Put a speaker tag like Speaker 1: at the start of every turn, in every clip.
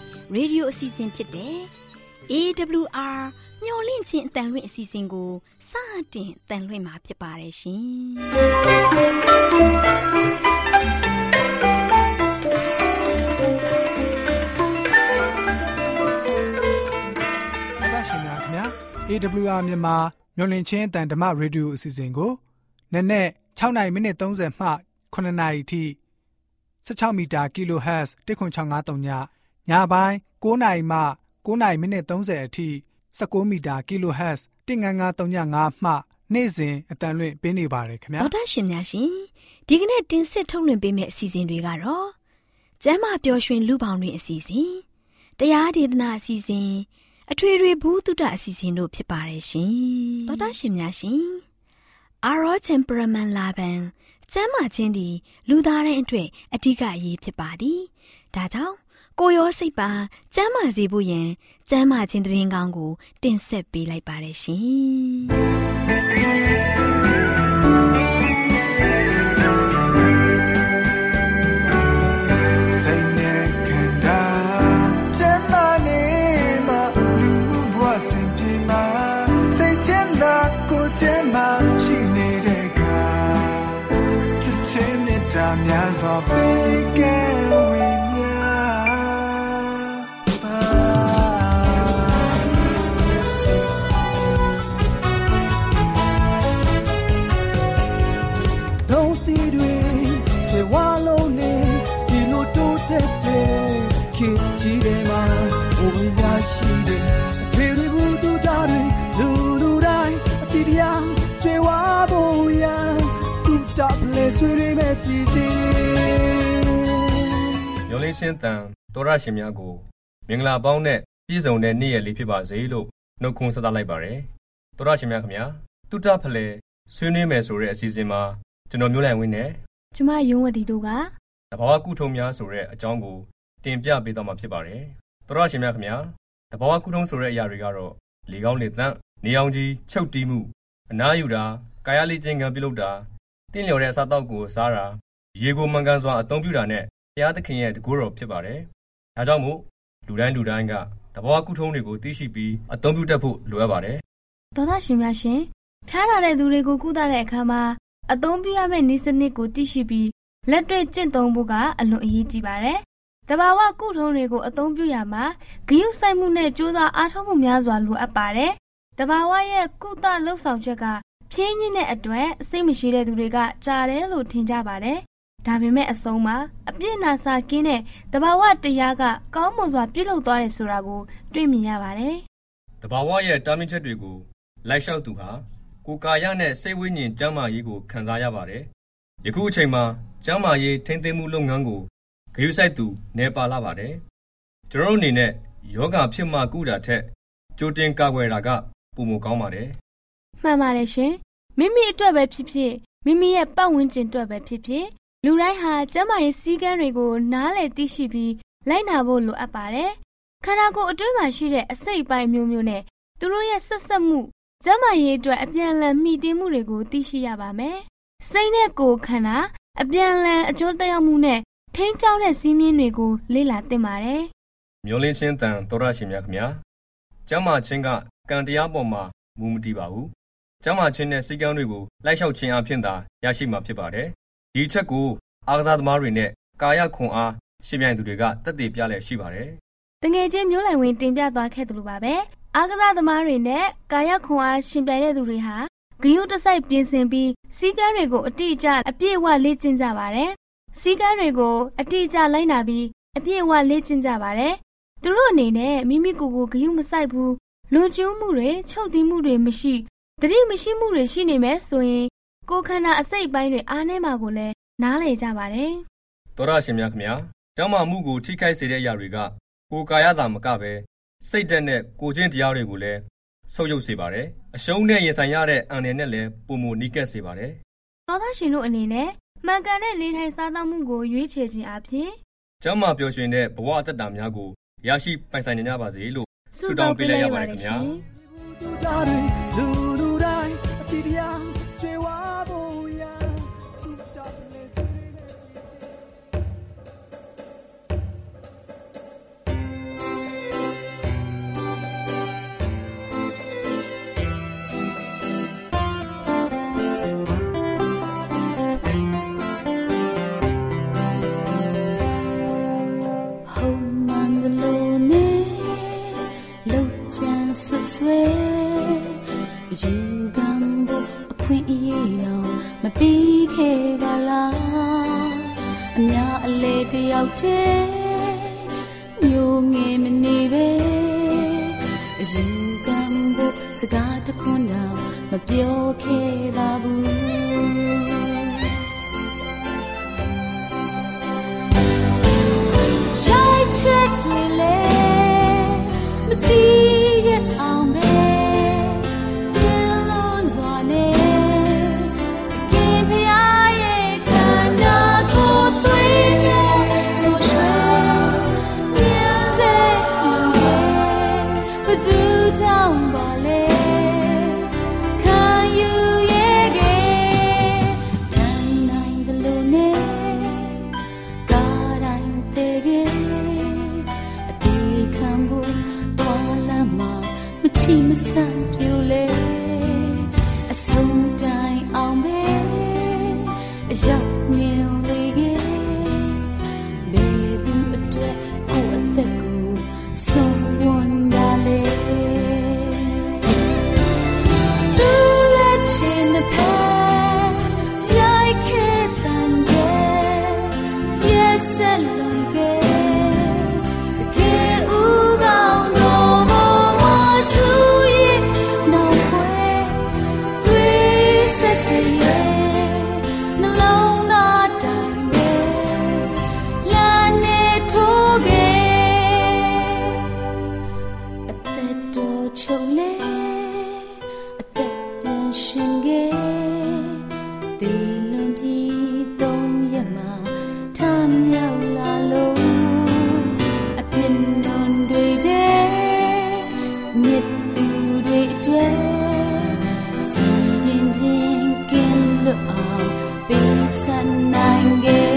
Speaker 1: ရေဒီယိုအစီအစဉ်ဖြစ်တဲ့ AWR မျော်လင့်ခြင်းအတန်လွင့်အစီအစဉ်ကိုစတင်တန်လွင့်မှာဖြစ်ပါတယ်ရှင်။
Speaker 2: ရှင်များခင်ဗျာ AWR မြန်မာမျော်လင့်ခြင်းအတန်ဓမ္မရေဒီယိုအစီအစဉ်ကိုနက်နဲ့6နာရီမိနစ်30မှ9နာရီထိ16မီတာ kHz 10653ညပိုင်း9နာရီမှ9နာရီမိနစ်30အထိ19မီတာ kHz 15535မှနေ့စဉ်အတန်လွင့်ပေးနေပါတယ်ခင်ဗျာ
Speaker 1: ဒေါက်တာရှင်များရှင်ဒီကနေ့တင်ဆက်ထုတ်လွှင့်ပေးမယ့်အစီအစဉ်တွေကတော့ကျမ်းမာပျော်ရွှင်လူပေါင်းတွင်အစီအစဉ်တရားဒေသနာအစီအစဉ်အထွေထွေဘုဒ္ဓအစီအစဉ်တို့ဖြစ်ပါတယ်ရှင်ဒေါက်တာရှင်များရှင် Our temperament လာပန်ကျမ်းမာခြင်းသည်လူသားတိုင်းအတွက်အဓိကအရေးဖြစ်ပါသည်ဒါကြောင့်ကိုယ်ရောစိတ်ပါကျမ်းမာစေဖို့ယင်ကျမ်းမာခြင်းသတင်းကောင်းကိုတင်ဆက်ပေးလိုက်ပါတယ်ရှင်
Speaker 3: များစွာပေးကဲဝိညာပါdon't seeတွေခြေဝါလုံးနေဒီလိုတိုးတက်တဲ့ခေတ်ကြီးတွေမှာဘုရားရှိတယ်အထွေထွေဘုသူသားတွေလူတိုင်းအတိတရားခြေဝါဖို့ရတပ်လေဆွေးရမယ့်စီတီ
Speaker 4: ရောင်းလေးရှင်းတန်တော်ရရှင်များကိုမင်္ဂလာပေါင်းနဲ့ပြည့်စုံတဲ့နေ့ရက်လေးဖြစ်ပါစေလို့နှုတ်ခွန်းဆက်သလိုက်ပါရယ်တော်ရရှင်များခင်ဗျာတုတဖလဲဆွေးနွေးမယ်ဆိုတဲ့အစီအစဉ်မှာကျွန်တော်မျိုးလိုက်ဝင်းနဲ့
Speaker 5: ကျမယုံဝတီတို့က
Speaker 4: တဘာဝကုထုံးများဆိုတဲ့အကြောင်းကိုတင်ပြပေးသွားမှာဖြစ်ပါတယ်တော်ရရှင်များခင်ဗျာတဘာဝကုထုံးဆိုတဲ့အရာတွေကတော့လေကောင်းလေသန့်နေအောင်ကြီးချုပ်တီးမှုအနားယူတာကာယလေ့ကျင့်ခန်းပြုလုပ်တာတင်းလျော်တဲ့အစားအသောက်ကိုစားတာရေကိုမှန်ကန်စွာအသုံးပြုတာနဲ့ဘုရားသခင်ရဲ့တကူတော်ဖြစ်ပါတယ်။ဒါကြောင့်မို့လူတိုင်းကတဘာဝကုထုံးတွေကိုသိရှိပြီးအသုံးပြုတတ်ဖို့လိုအပ်ပါတယ်
Speaker 5: ။သောသားရှင်များရှင်ဖျားလာတဲ့သူတွေကိုကုသတဲ့အခါမှာအသုံးပြုရမယ့်နည်းစနစ်ကိုသိရှိပြီးလက်တွေ့ကျင့်သုံးဖို့ကအလွန်အရေးကြီးပါတယ်။တဘာဝကုထုံးတွေကိုအသုံးပြုရမှာဂရုစိုက်မှုနဲ့ကြိုးစားအားထုတ်မှုများစွာလိုအပ်ပါတယ်။တဘာဝရဲ့ကုသလှုပ်ဆောင်ချက်ကဖြင်းညင်းတဲ့အတွက်စိတ်မရှိတဲ့သူတွေကကြားတယ်လို့ထင်ကြပါတယ်။ဒါပေမဲ့အဆုံးမှာအပြစ်နာစာကင်းတဲ့တဘာဝတရားကကောင်းမွန်စွာပြုလုပ်သွားတယ်ဆိုတာကိုတွေ့မြင်ရပါတယ်
Speaker 4: ။တဘာဝရဲ့တားမြစ်ချက်တွေကိုလိုက်လျှောက်သူဟာကိုယ်ကာယနဲ့စိတ်ဝိညာဉ်ကျန်းမာရေးကိုခံစားရပါတယ်။ယခုအချိန်မှာကျန်းမာရေးထိန်းသိမ်းမှုလုပ်ငန်းကိုဂရုစိုက်သူနေပါလာပါတယ်။ကျွန်တော်အနေနဲ့ယောဂဖြစ်မှကုတာထက်ကြိုတင်ကာကွယ်တာကပိုမိုကောင်းပါတယ်
Speaker 5: မှန်ပါတယ်ရှင်မိမိအတွက်ပဲဖြစ်ဖြစ်မိမိရဲ့ပတ်ဝန်းကျင်အတွက်ပဲဖြစ်ဖြစ်လူတိုင်းဟာကျန်းမာရေးစည်းကမ်းတွေကိုနားလည်သိရှိပြီးလိုက်နာဖို့လိုအပ်ပါတယ်ခန္ဓာကိုယ်အတွင်းမှာရှိတဲ့အစိတ်အပိုင်းမျိုးမျိုးနဲ့သူတို့ရဲ့ဆက်ဆက်မှုကျန်းမာရေးအတွက်အပြန်အလှန်မှီတင်းမှုတွေကိုသိရှိရပါမယ်စိတ်နဲ့ကိုယ်ခန္ဓာအပြန်အလှန်အကျိုးသက်ရောက်မှုနဲ့ထိန်းကျောင်းတဲ့စည်းမျဉ်းတွေကိုလေ့လာသင်ပါတယ်
Speaker 4: မျိုးလင်းချင်းတန်တော်ရရှင်များခင်ဗျာကျမ်းမာခြင်းကကံတရားပေါ်မှာမူမတည်ပါဘူးကျမ်းမာခြင်းနဲ့စည်းကမ်းတွေကိုလိုက်လျှောက်ခြင်းအဖြစ်သာရရှိမှာဖြစ်ပါတယ်ဒီချက်ကိုအားကစားသမားတွေနဲ့ကာယခွန်အားရှင်ပြိုင်သူတွေကသက်သေပြလျက်ရှိပါတယ်
Speaker 5: တငယ်ချင်းမျိုးလိုင်ဝင်တင်ပြသွားခဲ့တယ်လို့ပါပဲအားကစားသမားတွေနဲ့ကာယခွန်အားရှင်ပြိုင်တဲ့သူတွေဟာဂရုတစိုက်ပြင်ဆင်ပြီးစည်းကမ်းတွေကိုအတိအကျအပြည့်အဝလေ့ကျင့်ကြပါတယ်စည်းကမ်းတွေကိုအတိအကျလိုက်နာပြီးအပြည့်အဝလေ့ကျင့်ကြပါတယ်သူတို့အနေနဲ့မိမိကိုယ်ကိုဂရုမစိုက်ဘူးလွန်ကျူးမှုတွေချုပ်တီးမှုတွေမရှိတတိမရှိမှုတွေရှိနေမယ်ဆိုရင်ကိုယ်ခန္ဓာအစိတ်အပိုင်းတွေအားနည်းမှာကိုလည်းနားလည်ကြပါတယ်
Speaker 4: တော်ရရှင်များခင်ဗျာကျမ်းမာမှုကိုထိခိုက်စေတဲ့အရာတွေကကိုယ်ကာယသာမကပဲစိတ်ဓာတ်နဲ့ကိုယ်ချင်းတရားတွေကိုလည်းဆုပ်ယုပ်စေပါတယ်အရှုံးနဲ့ရင်ဆိုင်ရတဲ့အန္တရာယ်နဲ့လည်းပုံမနီးကပ်စေပါတယ်
Speaker 5: သောသားရှင်တို့အနေနဲ့မှန်ကန်တဲ့နေထိုင်စားသောက်မှုကိုရွေးချယ်ခြင်းအပြင်
Speaker 4: ကျမ်းမာပျော်ရွှင်တဲ့ဘဝအသက်တာများကိုရရှိပိုင်ဆိုင်နိုင်ကြပါစေလို့ဆုတောင်းပေးလိုက်ရပါတယ်ခင်ဗျာ
Speaker 6: တွေယူကံဖို့အခွင့်အရေးတော့မပြီးခဲ့ပါလားအများအလေတယောက်တည်းမျိုးငယ်မနေပဲယူကံဖို့စကားတခွန်းတော့မပြောခဲ့ပါဘူးရိုက်ချက်တွေလေမကြည့်ရအောင်ပဲပြန်လို့စွာနေတကယ်ဖျားရဲ့ခန္ဓာကိုယ်သွေးနဲ့ဆိုရွှဲမြင်စေလို့ဘယ်သူကြောင့်ပါလဲခံယူရဲ့ကတန်နိုင်ကလေးနဲ့ကားတိုင်းတဲ့ကအတီးခံဖို့တော်လမ်းမှာမချီမဆန့်ပြိုလေအဆုံးတိုင်းအောင်ပဲအရောက်မြင်လေကဘယ်သူအတွက်ကိုယ်အသက်ကိုဆုံးဝန်တာလေသူလက်ချင်တဲ့ဖက်ရိုက်ခဲ့တဲ့ရဲ့ဆက်လုံးကတကယ်ဦးကောင်းတော့မဆူရင်နောက်ွယ်တွေ့ဆက်စရဲ့နှလုံးသားတိုင်းပဲလမ်းနဲ့ထိုးခဲ့အသက်တော်ချုပ်လေအသက်ပြန်ရှင်ခဲ့ဒီလွန်ပြီးသုံးရက်မှာထမြောက်လာလို့အပြစ်ဒဏ်တွေတဲ့မြစ်သူတွေအတွက်စီရင်ခြင်းကင်းလွတ်အောင်ပေးဆပ်နိုင်ခဲ့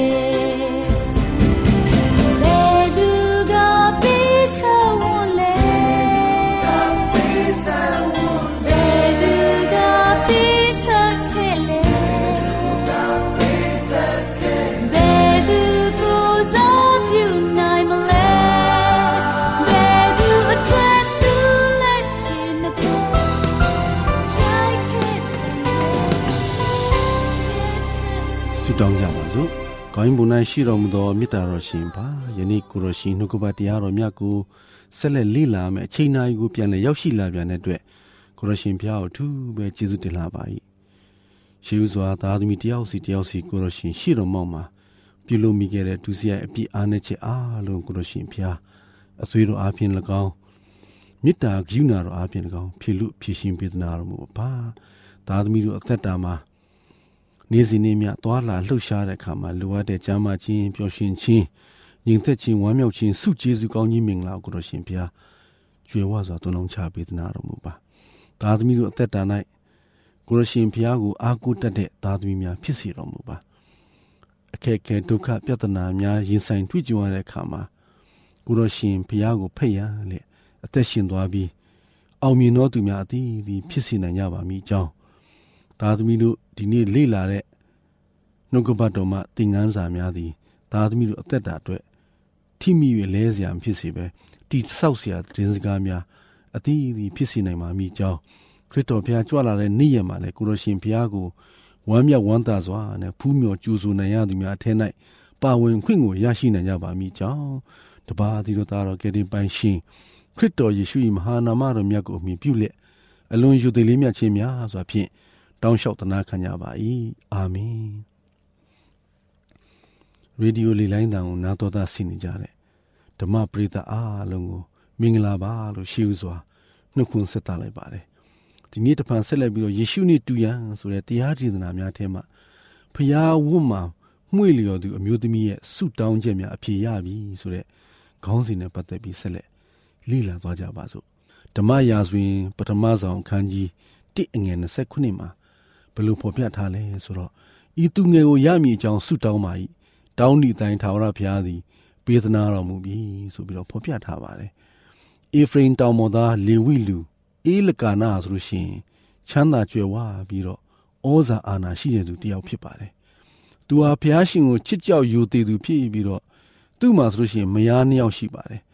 Speaker 6: ဘယ်သူကပေးဆပ်ဝန်လဲဘယ်သူကပေးဆပ်ခဲ့လဲဘယ်သူကိုစားပြုနိုင်မလဲဘယ်သူအတွက်သူလက်ချင်တဲ့ရိုက်ခဲ့တဲ့
Speaker 7: ဆုတောင်းကြပါစို့။ကောင်းဘုံ၌ရှိတော်မူသောမေတ္တာတော်ရှင်ပါယနေ့ကိုတော်ရှင်နှုတ်ကပတ်တရားတော်မြတ်ကိုဆက်လက်လေ့လာမယ်အချိန်နာရီကိုပြန်လည်ရောက်ရှိလာပြန်တဲ့အတွက်ကိုတော်ရှင်ဘုရားကိုအထူးပဲကျေးဇူးတင်လာပါ၏။ရှေးဥစွာသားသမီးတယောက်စီကိုတော်ရှင်ရှိတော်မောက်မှာပြုလုပ်မိခဲ့တဲ့ဒုစရိုက်အပြစ်အားနည်းချက်အားလုံးကိုတော်ရှင်ဘုရားအသွေးတော်အားဖြင့်၎င်းမေတ္တာကရုဏာတော်အားဖြင့်၎င်းဖြည့်လူဖြည့်ရှင်ပေးသနာတော်မူပါ။သားသမီးတို့အသက်တာမှာနေ့စဉ်နေ့မြသွားလာလှုပ်ရှားတဲ့အခါမှာလိုအပ်တဲ့ကျမ်းမာခြင်းပျော်ရွှင်ခြင်းညီသက်ခြင်းဝမ်းမြောက်ခြင်းဆုကျေးဇူးကောင်းကြီးမင်္ဂလာကိုတော်ရှင်ဘုရားကြွယ်ဝစွာသွန်လောင်းချပေးသနာတော်မူပါသားသမီးတို့အသက်တာ၌ကိုတော်ရှင်ဘုရားကိုအားကိုးတတ်တဲ့သားသမီးများဖြစ်စေတော်မူပါအခက်အခဲဒုက္ခပြဿနာများရင်ဆိုင်တွေ့ကြုံရတဲ့အခါမှာကိုတော်ရှင်ဘုရားကိုဖက်ရန်လေအသက်ရှင်သွားပြီးအောင်မြင်တော်သူများအသီးသီးဖြစ်စေနိုင်ကြပါမည်အကြောင်းသားသမီးတို့ဒီနေ့လေ့လာတဲ့နှုတ်ကပတ်တော်မှသင်ခန်းစာများသည်သားသမီးတို့အသက်တာအတွက်ထိမိ၍လဲစရာမဖြစ်စေပဲတိဆောက်စရာသတင်းစကားများအသီးသီးဖြစ်စေနိုင်ပါမည်အကြောင်းခရစ်တော်ဘုရားကြွလာတဲ့နေ့ရက်မှာလည်းကိုတော်ရှင်ဘုရားကိုဝမ်းမြောက်ဝမ်းသာစွာနဲ့ဖူးမြော်ကြိုဆိုနိုင်ရသူများအထက်၌ပါဝင်ခွင့်ကိုရရှိနိုင်ကြပါမည်အကြောင်းတပါးသီတော်သားတော်ကယ်တင်ပိုင်ရှင်ခရစ်တော်ယေရှု၏မဟာနာမတော်မြတ်ကိုအမိပြုလက်အလွန်ယုသေးလေးမြတ်ခြင်းများစွာဖြင့်တောင်းလျှောက်တနာခံကြပါ၏အာမင်ရေဒီယိုလေးလိုင်းတန်ကိုနားတော်သားဆင်နေကြတဲ့ဓမ္မပရိသတ်အားလုံးကိုမင်္ဂလာပါလို့ရှေးဥစွာနှုတ်ခွန်းဆက်သလိုက်ပါတယ်ဒီနေ့တပံဆက်လက်ပြီးတော့ယေရှုနဲ့တူရန်ဆိုတဲ့တရားဒေသနာများထဲမှာဖျားဝတ်မှာမှွေလျော်သူအမျိုးသမီးရဲ့ဆုတောင်းချက်များအဖြေရပြီဆိုတဲ့ခေါင်းစဉ်နဲ့ပတ်သက်ပြီးဆက်လက်လေ့လာသွားကြပါစို့ဓမ္မရာဇဝင်ပထမဆုံးအခန်းကြီး1:29မှာဘယ်လိုဖော်ပြထားလဲဆိုတော့ဤသူငယ်ကိုရမည်အကြောင်းဆုတောင်းပါ၏တောင်းဒီတိုင်းထာဝရဘုရားသည်ပေးသနာတော်မူပြီဆိုပြီးတော့ဖော်ပြထားပါတယ်အေဖရင်တောင်ပေါ်သားလေဝိလူအေလကာနာဆိုလို့ရှိရင်ချမ်းသာကြွယ်ဝပြီးတော့ဩဇာအာဏာရှိတဲ့သူတစ်ယောက်ဖြစ်ပါတယ်သူဟာဘုရားရှင်ကိုချစ်ကြောက်ယိုသေးသူဖြစ်ပြီးတော့သူ့မှာဆိုလို့ရှိရင်မယားနှစ်ယောက်ရှိပါတယ်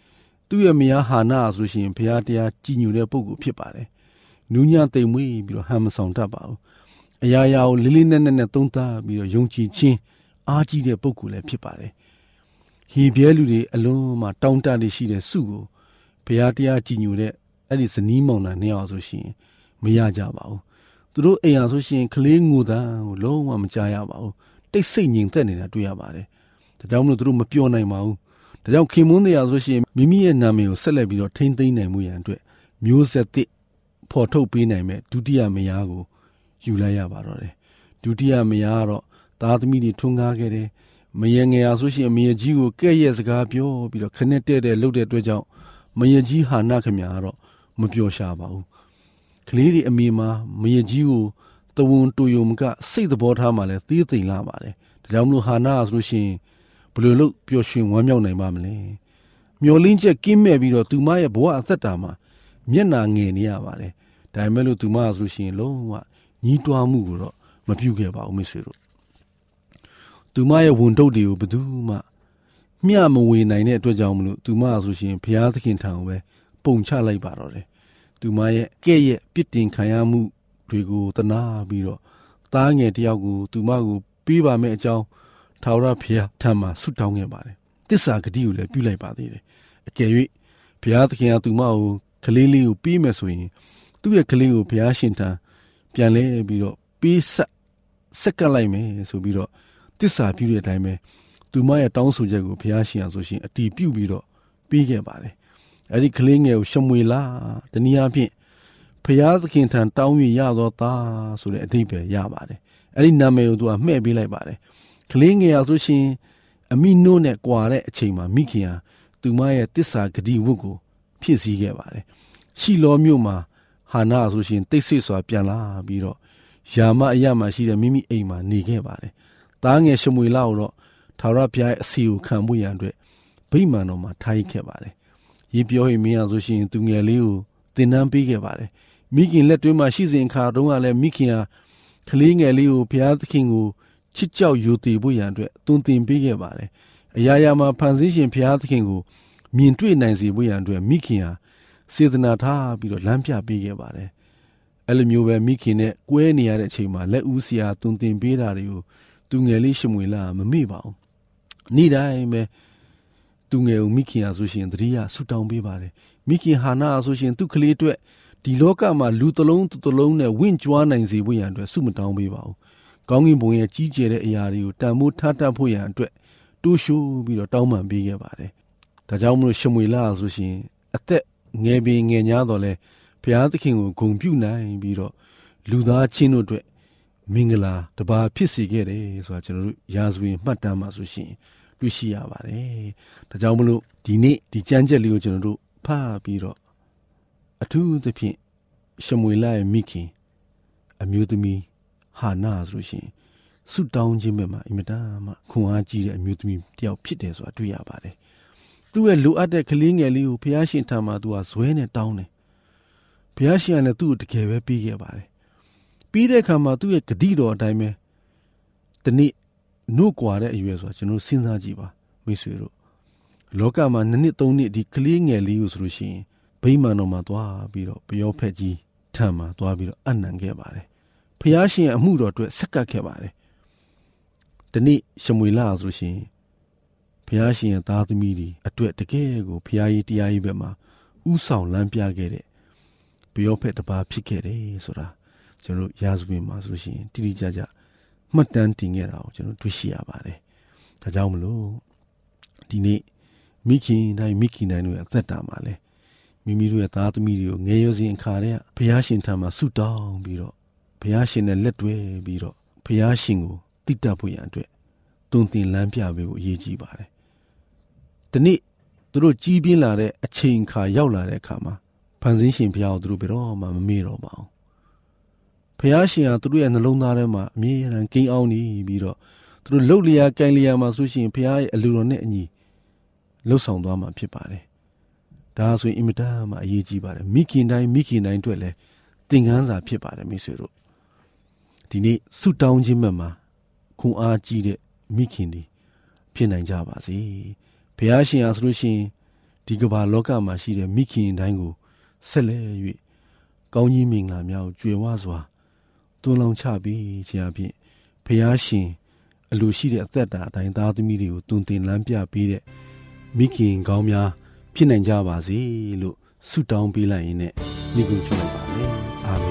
Speaker 7: သူ့ရဲ့မယားဟာနာဆိုရှင်ဘုရားတရားကြည်ညိုတဲ့ပုဂ္ဂိုလ်ဖြစ်ပါတယ်နူးညံ့သိမ်မွေ့ပြီးတော့ဟန်မဆောင်တတ်ပါဘူးအရာရာကိုလေးလေးနက်နက်နဲ့သုံးသပ်ပြီးတော့ယုံကြည်ခြင်းအားကြီးတဲ့ပုဂ္ဂိုလ်လည်းဖြစ်ပါတယ်ဟေဘဲလူတွေအလုံးမှာတောင်းတနေရှိတဲ့စုကိုဘုရားတရားကြည်ညိုတဲ့အဲ့ဒီဇနီးမောင်နှံနှစ်ယောက်ဆိုရှင်မရကြပါဘူးသူတို့အိမ်ဟာဆိုရှင်ကလေးငိုတန်းကိုလုံးဝမကြားရပါဘူးတိတ်ဆိတ်ငြိမ်သက်နေတာတွေ့ရပါတယ်ဒါကြောင့်မလို့သူတို့မပြောနိုင်ပါဘူးဒါကြောင့်ခင်မွန်းတရားဆိုရှင်မိမိရဲ့နာမည်ကိုဆက်လက်ပြီးတော့ထိမ့်သိမ်းနိုင်မှုရန်အတွက်မျိုးဆက်သစ်ဖော်ထုတ်ပေးနိုင်မဲ့ဒုတိယမယားကိုယူလိုက်ရပါတော့တယ်ဒုတိယမယားကတော့သားသမီးတွေထွန်းကားခဲ့တယ်မယငယ်အားဆိုရှင်မယကြီးကိုကဲ့ရဲ့စကားပြောပြီးတော့ခနဲ့တဲ့လှုပ်တဲ့အတွက်ကြောင့်မယကြီးဟာနာခင်များကတော့မပျော်ရှာပါဘူးကလေးတွေအမေမှာမယကြီးကိုတဝန်တူယုံကစိတ်သဘောထားမှလည်းသေးသိမ်လာပါတယ်ဒါကြောင့်မလို့ဟာနာဆိုရှင်ဘယ်လိုလုပ်ပျော်ရွှင်ဝမ်းမြောက်နိုင်ပါမလဲမျောလင်းချက်ကင်းမဲ့ပြီးတော့သူမရဲ့ဘဝအသက်တာမှာမျက်နာငယ်နေရပါတယ်ဒါပေမဲ့လို့သူမဆိုရှင်လုံးဝညီးတွားမှုကိုတော့မပြုခဲ့ပါဘူးမိတ်ဆွေတို့သူမရဲ့ဝန်တုပ်တွေကိုဘယ်သူမှမျှမဝေနိုင်တဲ့အတွက်ကြောင့်မလို့သူမဆိုရှင်ဘုရားသခင်ထံကိုပဲပုံချလိုက်ပါတော့တယ်သူမရဲ့ကဲ့ရဲ့ပြစ်တင်ခံရမှုတွေကိုတနာပြီးတော့သားငယ်တယောက်ကိုသူမကိုပေးပါမယ့်အကြောင်းထာဝရဘုရားထံမှာဆုတောင်းခဲ့ပါတယ်တစ္ဆာဂတိကိုလည်းပြုလိုက်ပါသေးတယ်အကယ်၍ဘုရားသခင်ကသူမကိုကလေးလေးကိုပေးမယ်ဆိုရင်သူ့ရဲ့ကလေးကိုဘုရားရှင်ထံပြန်လဲပြီးတော့ပေးဆက်ကပ်လိုက်မယ်ဆိုပြီးတော့တစ္ဆာပြုတဲ့အတိုင်းပဲသူမရဲ့တောင်းဆိုချက်ကိုဘုရားရှင်အားဆိုရှင်အတီးပြုပြီးတော့ပေးခဲ့ပါတယ်အဲ့ဒီကလေးငယ်ကိုရှမွေလာတနည်းအားဖြင့်ဘုရားသခင်ထံတောင်း၍ရသောသားဆိုတဲ့အဓိပ္ပာယ်ရပါတယ်အဲ့ဒီနာမည်ကိုသူကမှဲ့ပေးလိုက်ပါတယ်ကလေးငယ်အားဆိုရှင်အမိနို့နဲ့ကွာတဲ့အချိန်မှာမိခင်ဟာသူမရဲ့တစ္ဆာဂတိဝတ်ကိုဖြည့်ဆည်းခဲ့ပါတယ်ရှီလောမြို့မှာဟာနာဆိုရှင်တိတ်ဆိတ်စွာပြန်လာပြီးတော့ယာမအရမှာရှိတဲ့မိမိအိမ်မှာနေခဲ့ပါတယ်သားငယ်ရှမွေလာကိုတော့ထာဝရဘုရားရဲ့အစီကိုခံဖို့ရန်အတွက်ဗိမာန်တော်မှာထားခဲ့ပါတယ်ရေပြောဟိမင်းအားဆိုရှင်သူငယ်လေးကိုသင်တန်းပေးခဲ့ပါတယ်မိခင်လက်တွင်းမှာရှိစဉ်အခါတုန်းကလည်းမိခင်ဟာကလေးငယ်လေးကိုဘုရားသခင်ကိုချစ်ကြောက်ယူတည်ဖို့ရန်အတွက်တွင်တင်ပေးခဲ့ပါတယ်အရာရာမှာဖန်ဆင်းရှင်ဘုရားသခင်ကိုမြင်တွေ့နိုင်စေဖို့ရန်အတွက်မိခင်ဟာစေတနာထားပြီးတော့လမ်းပြပေးခဲ့ပါတယ်အဲ့လိုမျိုးပဲမိခင်နဲ့ကွဲနေရတဲ့အချိန်မှာလက်ဦးစရာတွင်တင်ပေးတာတွေကိုသူငယ်လေးရှမွေလာမမေ့ပါဘူးနေ့တိုင်းပဲသူငယ်ကိုမိခင်အားဆိုရှင်တတိယဆူတောင်းပေးပါတယ်မိခင်ဟာနာအားဆိုရှင်သူ့ကလေးအတွက်ဒီလောကမှာလူတစ်လုံးတစ်လုံးနဲ့ဝင့်ကြွားနိုင်စေဖို့ရန်အတွက်ဆုမတောင်းပေးပါဘူးကောင်းကင်ဘုံရဲ့ကြီးကျယ်တဲ့အရာတွေကိုတန်ဖိုးထားတတ်ဖို့ရန်အတွက်တိုးရှိုးပြီးတော့တောင်းပန်ပေးခဲ့ပါတယ်ဒါကြောင့်မလို့ရှမွေလာဆိုရှင်အသက်ငယ်ပင်ငယ်ညာတော့လဲဘုရားသခင်ကိုဂုဏ်ပြုနိုင်ပြီးတော့လူသားချင်းတို့အတွက်မင်္ဂလာတပါးဖြစ်စေခဲ့တယ်ဆိုတာကျွန်တော်တို့ရာဇဝင်မှတ်တမ်းမှာဆိုရှင်တွေ့ရှိရပါတယ်ဒါကြောင့်မလို့ဒီနေ့ဒီကျမ်းချက်လေးကိုကျွန်တော်တို့ဖတ်ပြီးတော့အထူးသဖြင့်ရှမွေလရဲ့မိခင်အမျိုးသမီးဟာနာဆိုရှင်ဆုတောင်းခြင်းဘက်မှာအင်မတန်မှခွန်အားကြီးတဲ့အမျိုးသမီးတယောက်ဖြစ်တယ်ဆိုတာတွေ့ရပါတယ်သူ့ရဲ့လိုအပ်တဲ့ကလေးငယ်လေးကိုဘုရားရှင်ထံမှာသူကဇွဲနဲ့တောင်းတယ်ဘုရားရှင်ကလည်းသူ့ကိုတကယ်ပဲပေးခဲ့ပါတယ်ပြီးတဲ့အခါမှာသူ့ရဲ့ဂတိတော်အတိုင်းပဲဒီနေ့နှုတ်ကွာတဲ့အရွယ်ဆိုတာကျွန်တော်စဉ်းစားကြည့်ပါမိတ်ဆွေတို့လောကမှာ2နှစ်3နှစ်ဒီကလေးငယ်လေးကိုဆိုလို့ရှိရင်ဗိမာန်တော်မှာသွားပြီးတော့ပယောဖက်ကြီးထံမှာသွားပြီးတော့အနံခဲ့ပါတယ်ဖျားရှင်ရဲ့အမှုတော်အတွက်ဆက်ကပ်ခဲ့ပါတယ်ဒီနေ့ရှမွေလဆိုလို့ရှိရင်ဖျားရှင်ရဲ့သားသမီးတွေအတွက်တကယ်ကိုဖျားကြီးတရားကြီးဘက်မှာဥဆောင်လမ်းပြခဲ့တဲ့ပယောဖက်တစ်ပါးဖြစ်ခဲ့တယ်ဆိုတာကျွန်တော်ရာဇဝင်မှာဆိုလို့ရှိရင်တိတိကျကျမှတ်တမ်းတင်ခဲ့တာကိုကျွန်တော်တွေ့ရှိရပါတယ်။ဒါကြောင့်မလို့ဒီနေ့မိခင်တိုင်းတို့ရဲ့အသက်တာမှာလဲမိမိတို့ရဲ့သားသမီးတွေကိုငယ်ရွယ်စဉ်အခါတည်းကဘုရားရှင်ထံမှာဆုတောင်းပြီးတော့ဘုရားရှင်နဲ့လက်တွဲပြီးတော့ဘုရားရှင်ကိုတည်တတ်ဖို့ရန်အတွက်တွင်တင်လမ်းပြပေးဖို့အရေးကြီးပါတယ်။ဒီနေ့သူတို့ကြီးပြင်းလာတဲ့အချိန်အခါရောက်လာတဲ့အခါမှာဖန်ဆင်းရှင်ဘုရားကိုသူတို့ဘယ်တော့မှမမေ့တော့ပါဘူး။ဘုရားရှင်ဟာသူတို့ရဲ့နှလုံးသားထဲမှာအမြဲတမ်းကိန်းအောင်နေပြီးတော့သူတို့လှုပ်လျာကိုင်လျာမှာဆိုရှင်ဘုရားရဲ့အလိုတော်နဲ့အညီလှုပ်ဆောင်သွားမှာဖြစ်ပါတယ်။ဒါဆိုရင်အင်မတန်မှအရေးကြီးပါတယ်။မိခင်တိုင်းအတွက်လည်းသင်ခန်းစာဖြစ်ပါတယ်မိတ်ဆွေတို့။ဒီနေ့ဆုတောင်းခြင်းမှာခွန်အားကြီးတဲ့မိခင်တွေဖြစ်နိုင်ကြပါစေ။ဘုရားရှင်ဟာဆိုလို့ရှိရင်ဒဒီကမ္ဘာလောကမှာရှိတဲ့မိခင်တိုင်းကိုဆက်လက်၍ကောင်းကြီးမင်္ဂလာများကိုကြွယ်ဝစွာသွန်လောင်းချပြီးခြင်းအပြင်ဖယားရှင်အလိုရှိတဲ့အသက်တာအတိုင်းသားသမီးတွေကိုတွင်တင်လမ်းပြပေးတဲ့မိခင်ကောင်းများဖြစ်နိုင်ကြပါစေလို့ဆုတောင်းပေးလိုက်ရင်းနဲ့ညီကုချလိုက်ပါမယ်အာမင်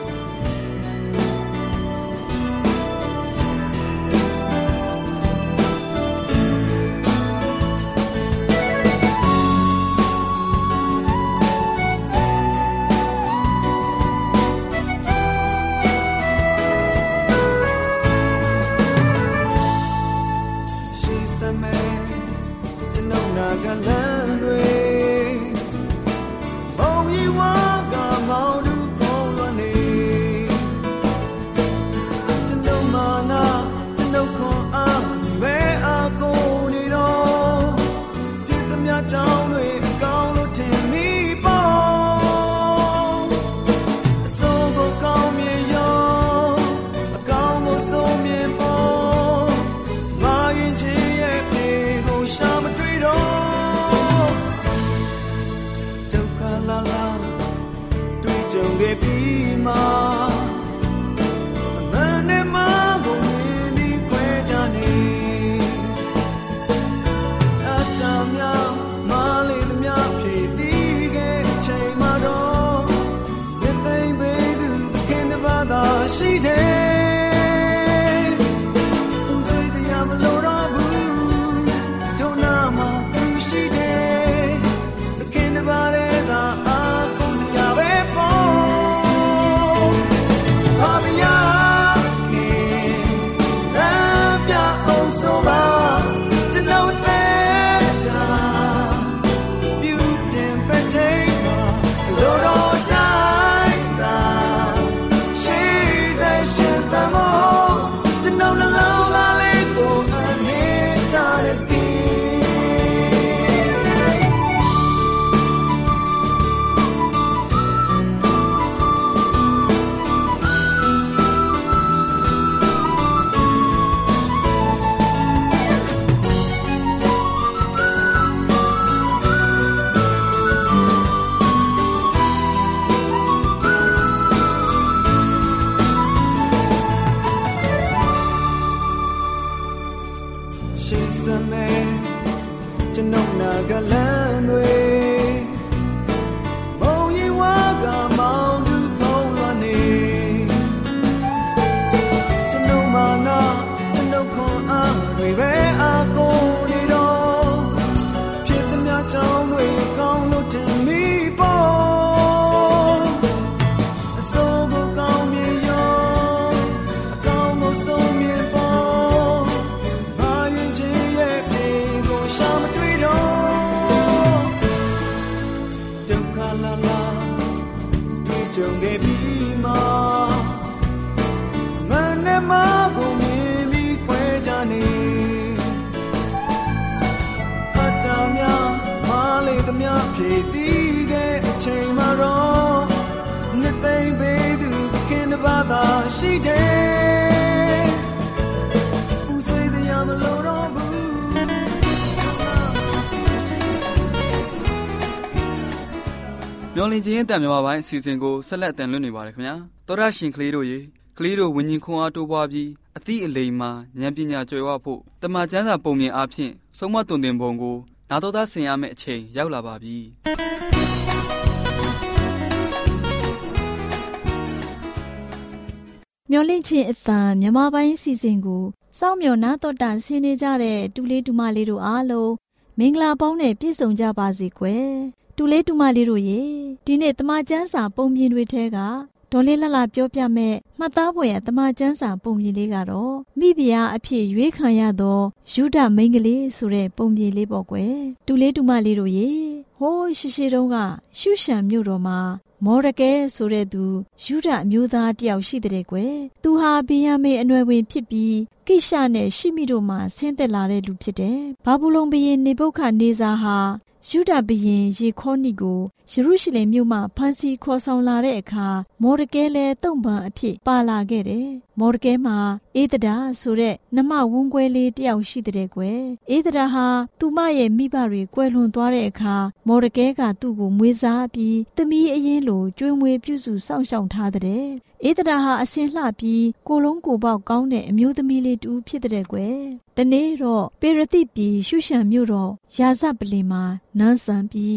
Speaker 3: မျော်လင့်ခြင်းအတန်မြန်မာပိုင်းအစီအစဉ်ကိုဆက်လက်တင်လွှင့်နေပါတယ်ခင်ဗျာတော်ရရှင်ကလေးတို့ရေကလေးတို့ဝิญဉ်ခွန်အားတိုးပွားပြီးအသည့်အလိမ်မှာဉာဏ်ပညာကြွယ်ဝဖို့တမန်ကျမ်းစာပုံမြင်အားဖြင့်ဆုံးမတွင်တင်ပုံကိုနာတော်သားဆင်ရမယ့်အချိန်ရောက်လာပါပြီ
Speaker 1: မျော်လင့်ခြင်းအတန်မြန်မာပိုင်းအစီအစဉ်ကိုစောင့်မျှော်နာတော်တာဆင်းနေကြတဲ့တူလေးတူမလေးတို့အားလုံးမင်္ဂလာပေါင်းနဲ့ပြည့်စုံကြပါစေကွယ်တူလေးတူမလေးတို့ရေဒီနေ့တမန်ကျမ်းစာပုံပြင်တွေထဲကဒေါ်လေးလှလှပြောပြမဲ့မှတ်သားဖွယ်ရတမန်ကျမ်းစာပုံပြင်လေးကတော့မိဖုရားအဖြစ်ရွေးခံရသောယုဒမိန်းကလေးဆိုတဲ့ပုံပြင်လေးပေါ့ကွယ်တူလေးတူမလေးတို့ရေဟိုးရှိတုန်းကရှုရှံမြို့တော်မှာမော်ရကဲဆိုတဲ့သူယုဒအမျိုးသားတယောက်ရှိတဲ့ကွယ်သူဟာဗင်ယမိန်အနွယ်ဝင်ဖြစ်ပြီးကိရှနဲ့ရှိမိတို့မှဆင်းသက်လာတဲ့လူဖြစ်တယ်ဘာဘူးလုံဘုရင်နေဗုခဒ်နေဇာဟာ
Speaker 8: ယူဒဘရင်ယေခေါနိကိုယေရုရှလင်မြို့မှဖမ်းဆီးခေါ်ဆောင်လာတဲ့အခါမော်ဒကဲလည်းတုံ့ပန်အဖြစ်ပါလာခဲ့တယ်။မော်ဒကဲမှာဧဒရာဆိုတဲ့နှမဝန်းကွဲလေးတယောက်ရှိတဲ့ကွယ်။ဧဒရာဟာသူမရဲ့မိဘတွေကွယ်လွန်သွားတဲ့အခါမော်ဒကဲကသူ့ကိုမွေးစားပြီးသမီးအရင်လိုကျွေးမွေးပြုစုစောင့်ရှောက်ထားတဲ့။ဧဒရာဟာအစင်လှပြီးကိုလုံးကိုပေါက်ကောင်းတဲ့အမျိုးသမီးလေးတူဖြစ်တဲ့ကွယ်။တနေ့တော့ပေရတိပြည်ရှုရှန်မြို့တော်ယာဇပလင်မှာနန်းဆန်ပြီး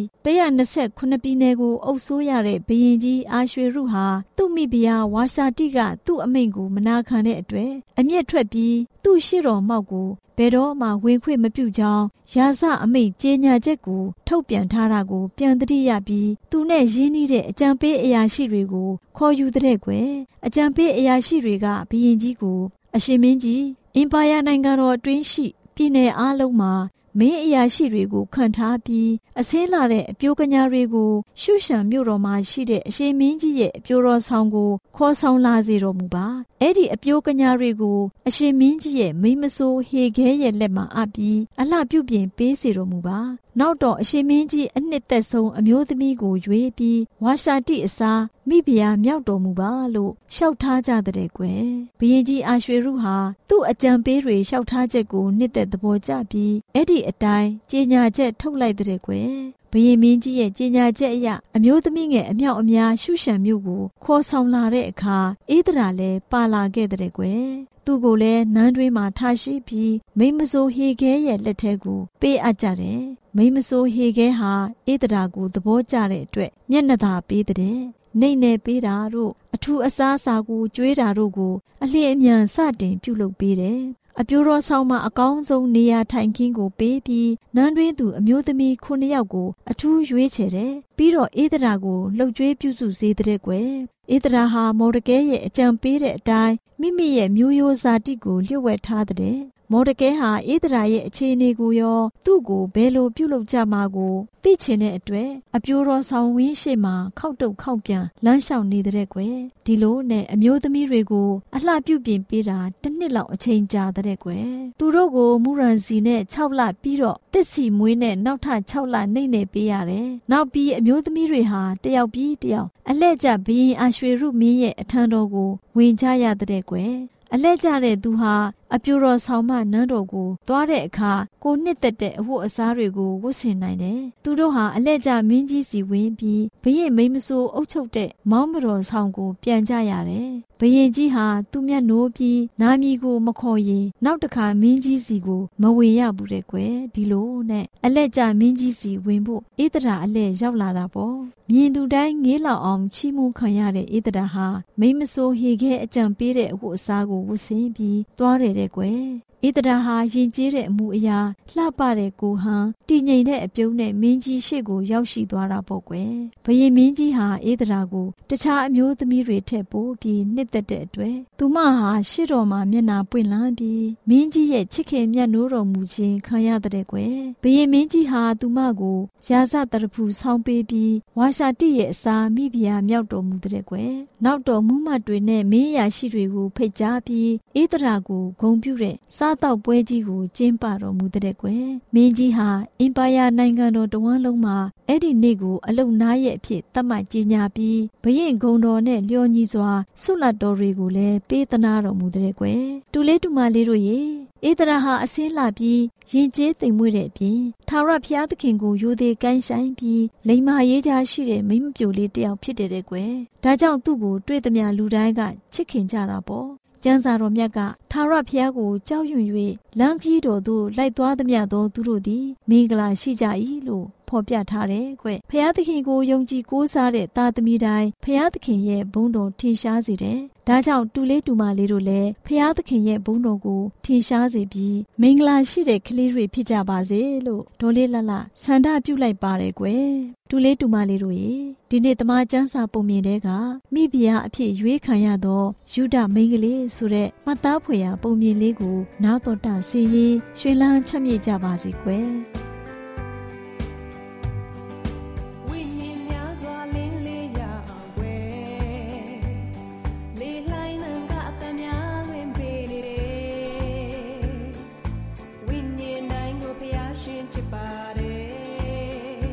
Speaker 8: 129ပြည်နယ်ကိုအုပ်စိုးရတဲ့ဘုရင်ကြီးအာရွှေရုဟာသူ့မိဖုရားဝါရှာတိကသူ့အမိန့်ကိုမနာခံတဲ့အတွက်အမျက်ထွက်ပြီးသူ့ရှေ့တော်မောက်ကိုဘယ်တော့မှဝင်ခွင့်မပြုကြောင်းယာဇအမိန့်ကြေညာချက်ကိုထုတ်ပြန်ထားတာကိုပြန်သတိရပြီးသူနဲ့ရင်းနှီးတဲ့အကြံပေးအရာရှိတွေကိုခေါ်ယူတဲ့ကွယ်အကြံပေးအရာရှိတွေကဘုရင်ကြီးကိုအရှင်မင်းကြီးအင်ပါယာနိုင်ငံတော်အတွင်းရှိပြည်နယ်အားလုံးမှာမင်းအရာရှိတွေကိုခန့်ထားပြီးအစင်းလာတဲ့အပြိုကညာတွေကိုရှုရှန်မြို့တော်မှာရှိတဲ့အရှင်မင်းကြီးရဲ့အပြိုတော်ဆောင်ကိုခေါ်ဆောင်လာစေတော်မူပါအဲ့ဒီအပြိုကညာတွေကိုအရှင်မင်းကြီးရဲ့မိမဆိုးဟေခဲရဲ့လက်မှာအပ်ပြီးအလှပြုပြင်ပေးစေတော်မူပါနောက်တော့အရှင်မင်းကြီးအနှစ်သက်ဆုံးအမျိုးသမီးကိုရွေးပြီးဝါရှာတိအစားမိဖုရားမြောက်တော်မူပါလို့လျှောက်ထားကြတဲ့ကွယ်ဘုရင်ကြီးအာရွှေရုဟာသူ့အကြံပေးတွေလျှောက်ထားချက်ကိုနှစ်သက်သဘောကျပြီးအဲ့ဒီအတိုင်းကြေညာချက်ထုတ်လိုက်တဲ့ကွယ်ဘုရင်မင်းကြီးရဲ့ကြေညာချက်အရအမျိုးသမီးငယ်အမြောက်အများရှုရှန်မြို့ကိုခေါ်ဆောင်လာတဲ့အခါဧဒရာလည်းပါလာခဲ့တဲ့ကွယ်သူကိုလည်းနန်းတွင်းမှာထားရှိပြီးမိမဆိုးဟေခဲရဲ့လက်ထဲကိုပေးအပ်ကြတယ်မိမဆိုးဟေခဲဟာဧဒရာကိုသဘောကျတဲ့အတွက်မျက်နှာသာပေးတဲ့နှိမ့်နေပေးတာတို့အထူးအစားအစာကိုကျွေးတာတို့ကိုအလျင်အမြန်စတင်ပြုလုပ်ပေးတယ်အပြိုတော်ဆောင်မှာအကောင်းဆုံးနေရာထိုင်ခင်းကိုပေးပြီးနန်းတွင်းသူအမျိုးသမီး9ယောက်ကိုအထူးရွေးချယ်တယ်ပြီးတော့ဧဒရာကိုလှုပ်ကြွေးပြုစုစေတဲ့ကွယ်ဧဒရာဟာမော်ဒကဲရဲ့အကြံပေးတဲ့အတိုင်းမိမိရဲ့မျိုးရိုးဇာတိကိုလျှို့ဝှက်ထားတဲ့မော်ဒကဲဟာဧဒရာရဲ့အခြေအနေကိုရောသူ့ကိုဘယ်လိုပြုလုပ်ကြမှာကိုသိချင်တဲ့အတွက်အပြိုတော်ဆောင်ဝင်းရှိမှာခောက်တုတ်ခောက်ပြန်လမ်းလျှောက်နေတဲ့ကွယ်ဒီလိုနဲ့အမျိုးသမီးတွေကိုအလှပြုပြင်ပေးတာတစ်နှစ်လောက်အချိန်ကြာတဲ့ကွယ်သူတို့ကိုမူရန်စီနဲ့6လပြီးတော့တစ်စီမွေးနဲ့နောက်ထပ်6လနှိမ့်နေပေးရတယ်နောက်ပြီးအမျိုးသမီးတွေဟာတယောက်ပြီးတယောက်အလှဲ့ကျဘုရင်အာရွှေရုမင်းရဲ့အထံတော်ကိုဝင်ကြရတဲ့ကွယ်အလှဲ့ကျတဲ့သူဟာအပြိုတော်ဆောင်မနန်းတော်ကိုသွားတဲ့အခါကိုနှစ်သက်တဲ့အဝတ်အစားတွေကိုဝတ်ဆင်နိုင်တယ်။သူတို့ဟာအလှဲ့ကျမင်းကြီးစီဝင်ပြီးဘုရင်မိမဆိုးအုပ်ချုပ်တဲ့မောင်းမတော်ဆောင်ကိုပြန်ကြရတယ်။ဘုရင်ကြီးဟာသူ့မျက်နှိုးပြီးနာမည်ကိုမခေါ်ရင်နောက်တစ်ခါမင်းကြီးစီကိုမဝင်ရဘူးတဲ့ကွယ်ဒီလိုနဲ့အလှဲ့ကျမင်းကြီးစီဝင်ဖို့ဧဒရာအလှဲ့ရောက်လာတာပေါ့။မြင်သူတိုင်းငေးလောက်အောင်ချီးမွမ်းခံရတဲ့ဧဒရာဟာမိမဆိုးဟေခဲအကြံပေးတဲ့အဝတ်အစားကိုဝတ်ဆင်ပြီးသွားတယ်ကွယ်ဧဒရာဟာယဉ်ကျေးတဲ့အမှုအရာလှပတဲ့ကိုဟန်တည်ငြိမ်တဲ့အပြုံးနဲ့မင်းကြီးရှေ့ကိုရောက်ရှိသွားတာပေါ့ကွယ်ဘုရင်မင်းကြီးဟာဧဒရာကိုတခြားအမျိုးသမီးတွေထက်ပိုပြီးနှစ်သက်တဲ့အတွက်သူမဟာရှေ့တော်မှာမျက်နှာပွင့်လန်းပြီးမင်းကြီးရဲ့ချစ်ခင်မြတ်နိုးတော်မူခြင်းခံရတဲ့ကွယ်ဘုရင်မင်းကြီးဟာသူမကိုရာဇတရဖူဆောင်းပေးပြီးဝါရှာတိရဲ့အစာမိဖုရားမြောက်တော်မူတဲ့ကွယ်နောက်တော်မူမှတ်တွေနဲ့မင်းအရာရှိတွေကိုဖိတ်ကြားပြီးဧဒရာကိုဂုဏ်ပြုတဲ့စားတောက်ပွဲကြီးကိုကျင်းပတော်မူတဲ့ကွယ်မင်းကြီးဟာအင်ပါယာနိုင်ငံတော်တဝန်းလုံးမှာအဲ့ဒီနေ့ကိုအလုံနာရဲ့အဖြစ်သတ်မှတ်ကြေညာပြီးဘုရင်ဂုဏ်တော်နဲ့လျော်ညီစွာဆုလတ်တော်တွေကိုလည်းပေးသနာတော်မူတဲ့ကွယ်တူလေးတူမလေးတို့ရေဧဒရာဟာအစင်းလာပြီးရင်ကျေးသိမ်မွေ့တဲ့အပြင်ထာဝရဘုရားသခင်ကိုယိုသေးကိုင်းဆိုင်ပြီးလိမ္မာရေးချရှိတဲ့မိမပြိုလေးတယောက်ဖြစ်တဲ့ကွယ်ဒါကြောင့်သူ့ကိုတွေ့သမျှလူတိုင်းကချစ်ခင်ကြတာပေါ့ကျမ်းစာတော်မြတ်ကထာဝရဘုရားကိုကြောက်ရွံ့၍လမ်းခရီးတော်သို့လိုက်သွားသမျှသောသူတို့သည်မင်္ဂလာရှိကြ၏လို့ဖော်ပြထားတယ်ကွ။ဘုရားသခင်ကိုယုံကြည်ကိုးစားတဲ့သားသမီးတိုင်းဘုရားသခင်ရဲ့ဘုန်းတော်ထင်ရှားစေတယ်။ဒါကြောင့်တူလေးတူမလေးတို့လည်းဘုရားသခင်ရဲ့ဘုန်းတော်ကိုထင်ရှားစေပြီးမင်္ဂလာရှိတဲ့ကလေးတွေဖြစ်ကြပါစေလို့ဒေါ်လေးလှလှဆန္ဒပြုလိုက်ပါတယ်ကွယ်။တူလေးတူမလေးတို့ရေဒီနေ့တမန်ကျမ်းစာပုံမြင်တဲ့ကမိဖုရားအဖြစ်ရွေးခံရသောယူဒမိန်းကလေးဆိုတဲ့မှတ်သားဖွယ်ရာပုံမြင်လေးကိုနားတော်တာစီရင်ရွှင်လန်းချမ်းမြေ့ကြပါစေကွယ်။
Speaker 6: Bye.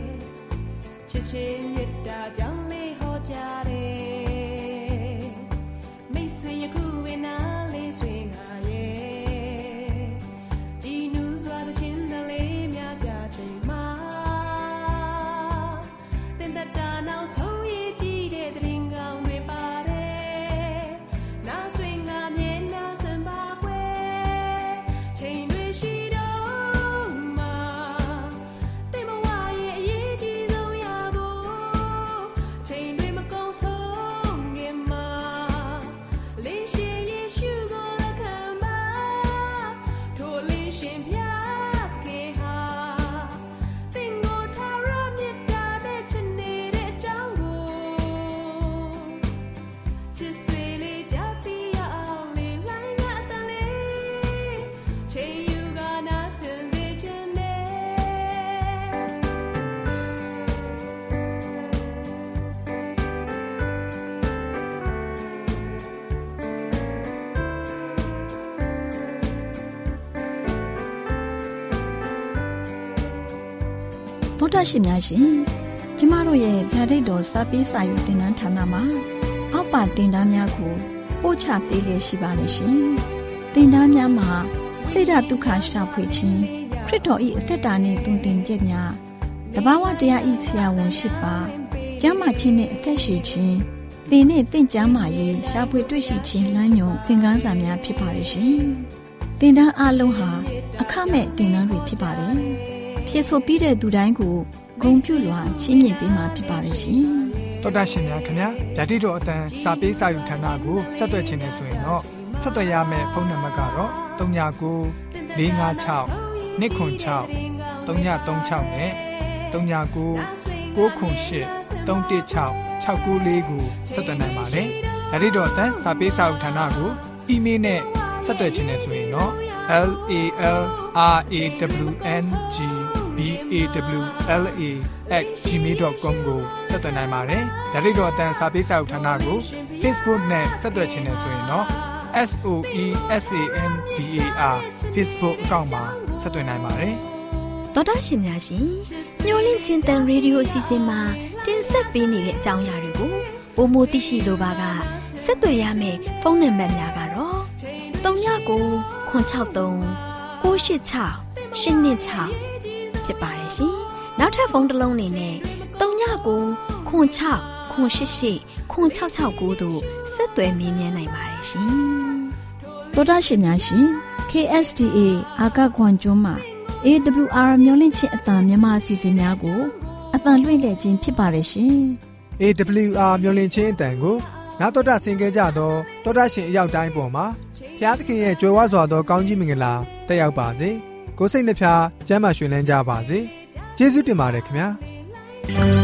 Speaker 8: တော်တာရှင်များရှင်ကျမတို့ရဲ့ဓာတ်တော်စာပေးစာယူသင်တန်းဌာနမှာအောက်ပါသင်တန်းများကိုပို့ချပေးလေရှိပါတယ်ရှင်သင်တန်းများမှာဆိဒ္ဓတုခရှာဖွေခြင်းခရစ်တော်၏အသက်တာနှင့်တုန်တင်ချက်များတဘာဝတရားဤဆရာဝန်ရှိပါကျမ်းမာခြင်းနှင့်အသက်ရှိခြင်းသင်နှင့်တင့်ကြမာရေးရှာဖွေတွေ့ရှိခြင်းလမ်းညွန်သင်ခန်းစာများဖြစ်ပါရဲ့ရှင်သင်တန်းအလုံးဟာအခမဲ့သင်တန်းတွေဖြစ်ပါတယ်ဖြည့်ဆို့ပြီးတဲ့သူတိုင်းကိုဂုဏ်ပြုစွာချီးမြှင့်ပေးမှာဖြစ်ပါရဲ့ရှင်
Speaker 2: တော်တာရှင်များခင်ဗျာဓာတိတော်အတန်းစာပေးစာယူဌာနကိုဆက်သွယ်ခြင်းနဲ့ဆိုရင်တော့ဆက်သွယ်ရမယ့်ဖုန်းနံပါတ်ကတော့39 656 296 336နဲ့39 998 316 694ကိုဆက်သွယ်နိုင်ပါတယ်ဓာတိတော်အတန်းစာပေးစာယူဌာနကိုအီးမေးလ်နဲ့ဆက်သွယ်ခြင်းနဲ့ဆိုရင်တော့LALRAWNGBAWLA@gmail.com ကိုဆက်သွင်းနိုင်ပါတယ်။ဒါ့အပြင်တော့အတန်းစာပေးစာဥထာဏာကို Facebook နဲ့ဆက်သွယ်ခြင်းနဲ့ဆိုရင်တော့ SOESANDAR Facebook အကောင့်မှာဆက်သွင်းနိုင်ပါတယ်
Speaker 1: ။တော်တာရှင်များရှင်ညှို့လင့်ချင်းတန်ရေဒီယိုအစီအစဉ်မှာတင်ဆက်ပေးနေတဲ့အကြောင်းအရာတွေကိုပိုမိုသိရှိလိုပါကဆက်သွယ်ရမယ့်ဖုန်းနံပါတ်များကတော့39 963 986 ဖြစ်ပါတယ်ရှင်။နောက်ထပ်ဖုန်းတစ်လုံးနေနဲ့39 96 988 9669တို့ဆက်သွယ်မြင်းမြန်းနိုင်ပါတယ်ရှင်
Speaker 8: ။တော်တာရှင်များရှင် KSTA အာကခွန်ကျွန်းမှာ AWR မျိုးလင့်ချင်းအတံမြန်မာအစီအစဉ်များကိုအတံလွှင့်ခဲ့ခြင်းဖြစ်ပါတယ်ရှင်
Speaker 2: ။ AWR မျိုးလင့်ချင်းအတံကိုနောက်တော်တာဆင်ကြကြတော့တော်တာရှင်အရောက်တိုင်းပေါ်မှာဘုရားသခင်ရဲ့ကြွယ်ဝစွာသောကောင်းကြီးမင်္ဂလာတက်ရောက်ပါစေ။ကိုယ်စိတ်နှဖျားကျမ်းမာရွှင်လန်းကြပါစေ။ကျေးဇူးတင်ပါတယ်ခင်ဗျာ။